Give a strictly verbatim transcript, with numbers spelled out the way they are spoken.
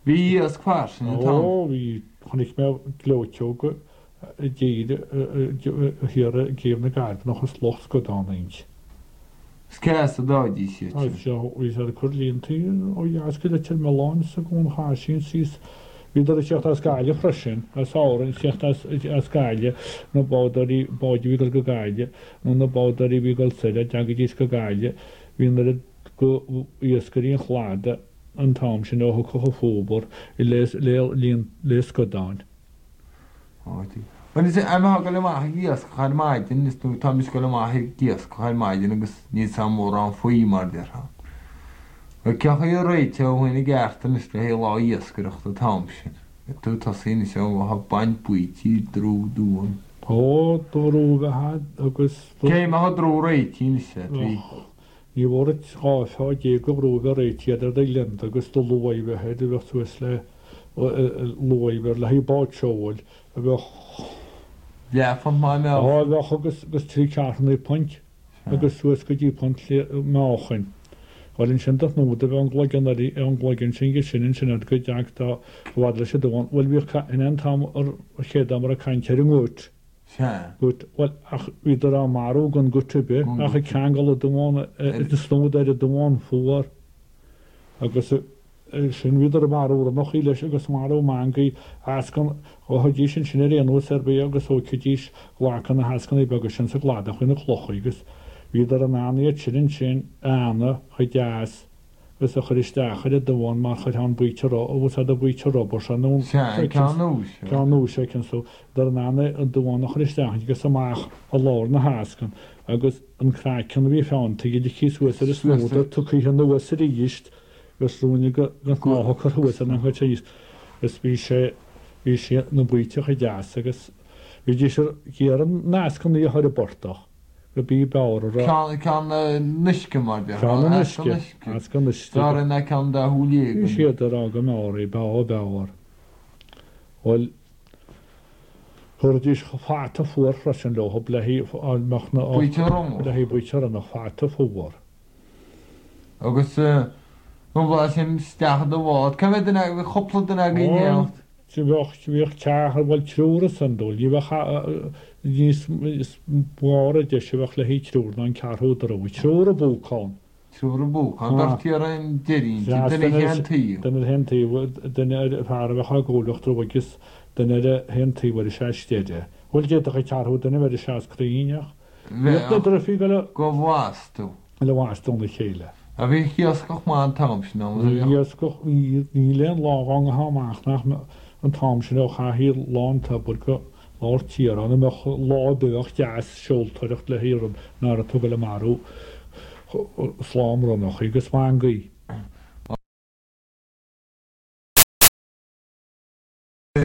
Bhí as chuir sin an tam. Ó, bhí chunig mé glóteoga géide hiar géim na gaib nach chus locht go dánaint. Scéas a dádí si. Bhí ar chur líontaí ó dheasca le til meáin sa gún háisiín síos Bhíidir seocht as gaiile freisin as áran seocht as gaiile nó bádarí báidhí go gaiile nó na bádarí bhí go suide deanga díos go gaiile híon go íoscaríon chláda an tám sin ó chu fóbar i líon lés go dáin. When is it? I'm not going to make yes, I might. In this two times, going to make yes, I might. You know, need some more on for you, my dear. We can't hear right. So when you get to this, the law yes, get off the Thompson. Two thousand so have band puit. You drew doing. Oh, drew we had. August. Okay, I had drew right. You said. You were it half. How you go drew right here? The land. August the low we had. We were to slay. Low we were like bought shovel. Ja, van my mouth. Oh, we agus agus trí ceartnaí point agus suas go dtí point máchain. Bhil sin dat nó de an glaigen an glaigen sin sin sin go deag tá bhhad lei sé doháin bhfuil bhí in an tam ar chéad am a caiintear an gút. Gut bhil ach idir a marú gan gutube ach a ceangal a doháin is snód ar a doháin fuar agus sin viidir marú nach í leis agus marú mangaí hascan ó dí sin sin an nó serbé agus ó chudís glácan na hascan í begus sin sa gláda chuinna chlocha agus viidir an áíad sin sin ána chu deas gus a chuiristeachir a doháin mar chuid an buiterrá ógus a buite robar se nó ceanú sé cin so dar an ána an doháin nach chuiristeach gus amach a lár na hascan agus an chráicin bhí fáin tuige de chíúas ar is nóda tuchaí an nuas a ríist gus rúne go náthchar thuas an chu tíos gus bhí sé bhí sé na buite chu deas agus bhí dí géar an náascan í chuir a bortach go bí beir can nuisce mar gan nuisce na can de thuúlí Bhí siad ar aga máirí be beir bhil chuir dís fáta fuair freisin leth lehí meach na lehí buitear nach fáta fuhar. Agus Nó bhil sin steach do bhád, Ca bheith den chopla den a gine? Si bheocht bhíoh teachar bhil trúra san dul, í bheith níos bhára de si bheith le hí trúr ná an cearthúdar a bhí trúra búcáin. Trúra búcáin, dar tíar an dirín, den hentíí. Den hentíí, den fear bheith a ggólacht agus den hentíí bhar sé stéide. Bhil dé a cearthú den bhar sé críineach. Bhíidir a fi go bhhaastú. Le bhhaastú na chéile. A bhí chioscoch má an tamsin Chioscoch ní leon láhang háach nach an tamsin ó chaí lánta bud go látíar an me lábeach deas seoltairecht le héan ná a tuga le marú slámrannach agus mangaí.